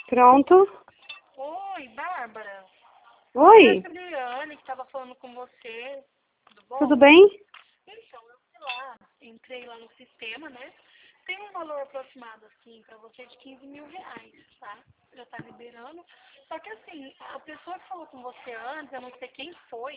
Pronto. Oi, Bárbara. É a Oi, Juliane que estava falando com você. Tudo tudo bom? bem? Então, eu fui lá, entrei lá no sistema, né? Tem um valor aproximado, assim, pra você de R$ 15.000, tá? Já tá liberando. Só que, assim, a pessoa que falou com você antes, eu não sei quem foi,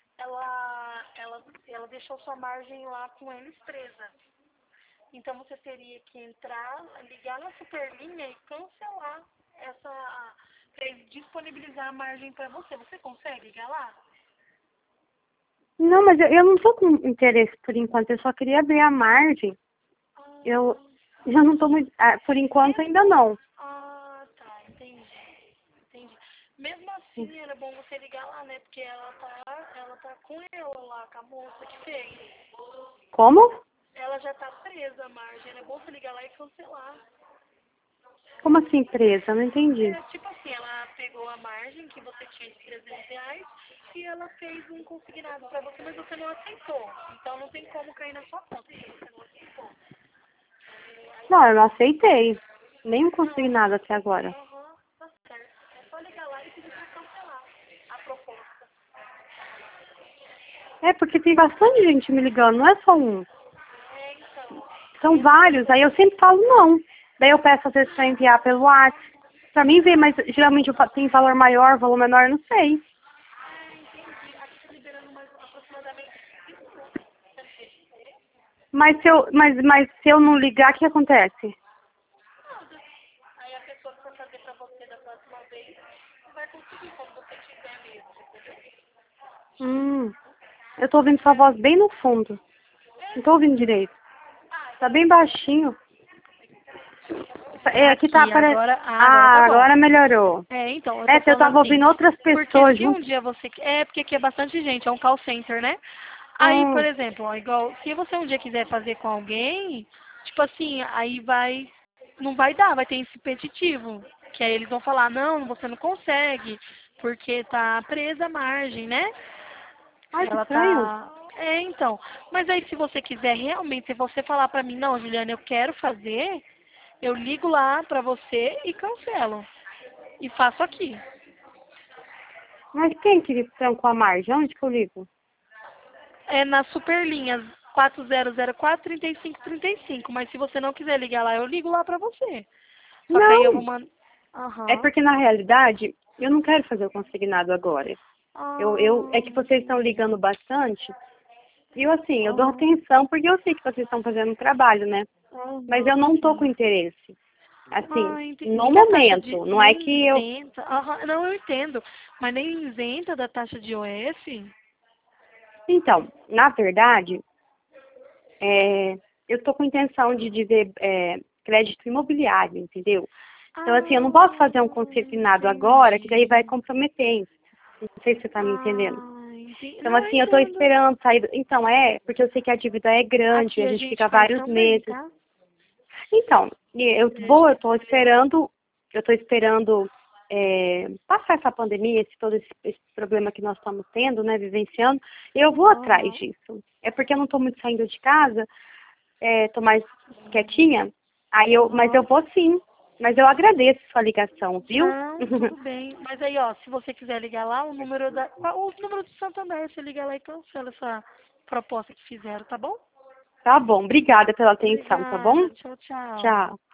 ela deixou sua margem lá com eles presa. Então, você teria que entrar, ligar na Superlinha e cancelar essa... pra eles disponibilizar a margem pra você. Você consegue ligar lá? Não, mas eu não tô com interesse por enquanto, eu só queria abrir a margem. Eu Ah, já não tô muito. Por enquanto ainda mesmo... não. Ah, tá, entendi. Mesmo assim, era bom você ligar lá, né? Porque ela tá com ela lá, com a moça que fez. Como? Ela já tá presa a margem. Era bom você ligar lá e cancelar. Como assim presa? Não entendi. É, tipo assim, ela pegou a margem que você tinha de R$ 300 e ela fez um consignado pra você, mas você não aceitou. Então não tem como cair na sua conta, se você não aceitou. Não, eu não aceitei. Nem consegui Não, nada até agora. tá certo. É só ligar lá e pedir pra cancelar a proposta. É porque tem bastante gente me ligando, não é só um. É, então. São vários, aí eu sempre falo não. Daí eu peço às vezes pra enviar pelo WhatsApp. Pra mim ver, mas geralmente tem valor maior, valor menor, eu não sei. Entendi. Aqui tá liberando mais aproximadamente 5 minutos. Mas se eu não ligar, o que acontece? Nada. Aí a pessoa que for fazer pra você da próxima vez vai conseguir quando você tiver mesmo, entendeu? Hum, eu tô ouvindo sua voz bem no fundo. Não tô ouvindo direito. Tá bem baixinho. É, aqui tá Aqui, aparecendo. agora tá bom. Agora melhorou. É, então, eu tô É, se eu falando tava assim, ouvindo outras porque pessoas se um junto. dia você... É, porque aqui é bastante gente, é um call center, né? Aí, por Hum, exemplo, ó, igual, se você um dia quiser fazer com alguém, tipo assim, aí vai... Não vai dar, vai ter esse repetitivo. Que aí eles vão falar, não, você não consegue, porque tá presa a margem, né? ai, que Ela estranho. tá... É, então. Mas aí se você quiser realmente, se você falar pra mim, não, Juliana, eu quero fazer, eu ligo lá pra você e cancelo. E faço aqui. Mas quem que trancou a margem? Onde que eu ligo? É na Superlinhas 4004-3535. Mas se você não quiser ligar lá, eu ligo lá pra você. Só que aí eu vou Não, mandar... é Aham. porque na realidade eu não quero fazer o consignado agora. É que vocês estão Entendi. ligando bastante. E eu assim, eu dou Aham. atenção porque eu sei que vocês estão fazendo um trabalho, né? Mas eu Aham, não tô com sim. interesse. Assim, Entendi. no E que a taxa de... momento, não é Nem que eu. isenta... Aham, não, eu entendo. Mas nem isenta da taxa de OF? Então, na verdade, eu tô com intenção de ver crédito imobiliário, entendeu? Então, assim, eu não posso fazer um consignado agora, que daí vai Entendi. comprometer. Não sei se você tá me entendendo. Entendi. Então, Não, eu assim, eu tô entendo. esperando sair. Então, porque eu sei que a dívida é grande, Aqui a a gente gente fica faz vários também, meses. tá? Então, eu tô esperando passar essa pandemia, todo esse problema que nós estamos tendo, né, vivenciando, eu vou atrás Aham. disso. É porque eu não estou muito saindo de casa, tô mais quietinha, mas eu Aham. vou sim. Mas eu agradeço sua ligação, viu? Não, tudo bem. Mas aí, ó, se você quiser ligar lá, o número do Santander, você liga lá e cancela essa proposta que fizeram, tá bom? Tá bom, obrigada pela atenção, tá bom? Obrigada. Tchau, tchau. Tchau.